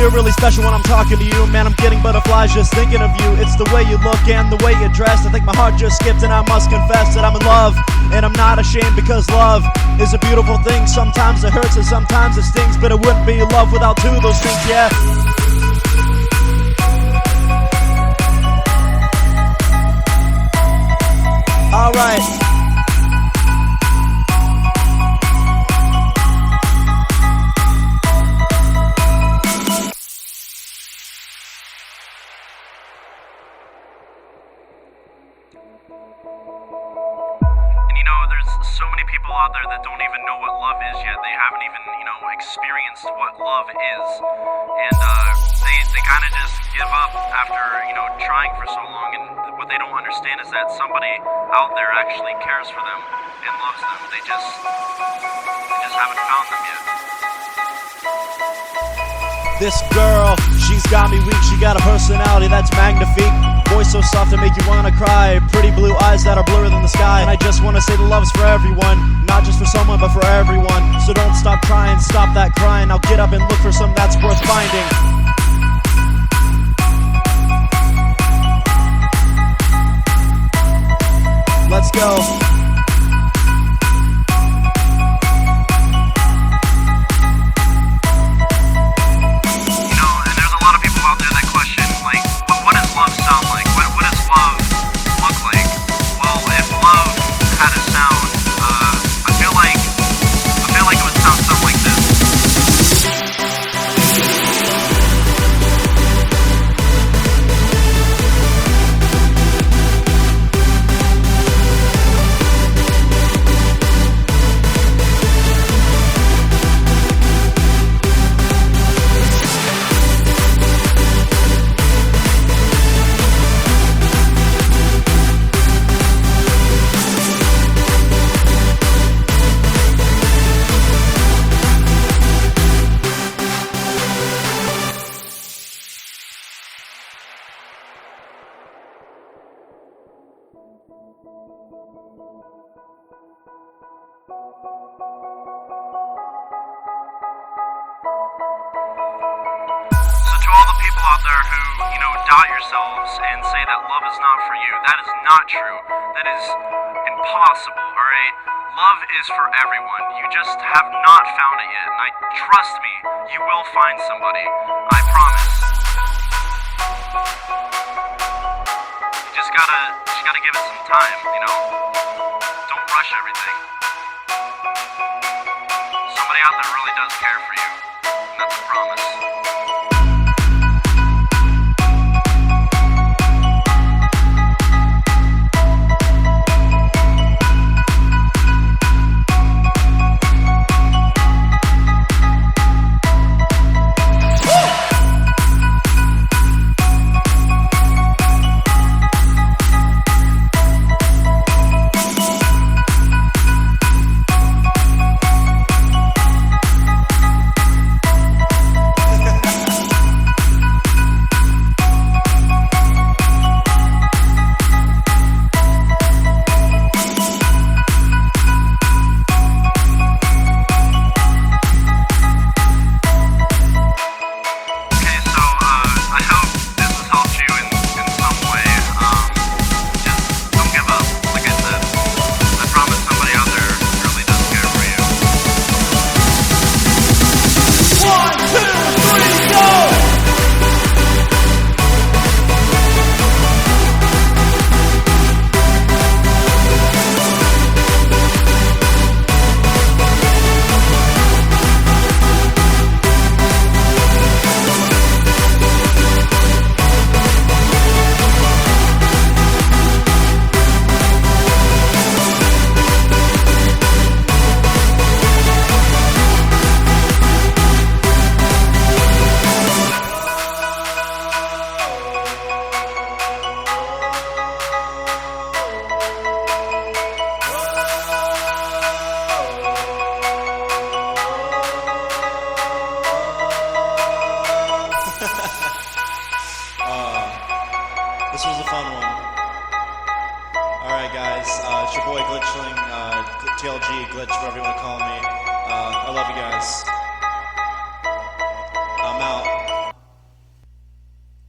you're really special when I'm talking to you. Man, I'm getting butterflies just thinking of you. It's the way you look and the way you dress. I think my heart just skipped, and I must confess that I'm in love. And I'm not ashamed, because love is a beautiful thing. Sometimes it hurts and sometimes it stings, but it wouldn't be love without two of those things, yeah. Alright. And you know, there's so many people out there that don't even know what love is yet. They haven't even, experienced what love is. And they kind of just give up after, trying for so long. And what they don't understand is that somebody out there actually cares for them and loves them. They just haven't found them yet. This girl, she's got me weak. She got a personality that's magnifique. Voice so soft to make you wanna cry. Pretty blue eyes that are bluer than the sky. And I just wanna say the love's for everyone, not just for someone, but for everyone. So don't stop trying, stop that crying. Now get up and look for something that's worth finding. Let's go. All the people out there who, doubt yourselves and say that love is not for you, that is not true. That is impossible, alright? Love is for everyone. You just have not found it yet. And trust me, you will find somebody. I promise. You just gotta give it some time, Don't rush everything. Somebody out there really does care for you. And that's a promise. This was a fun one. Alright guys, it's your boy Glitchling, TLG, Glitch, whatever you want to call me. I love you guys.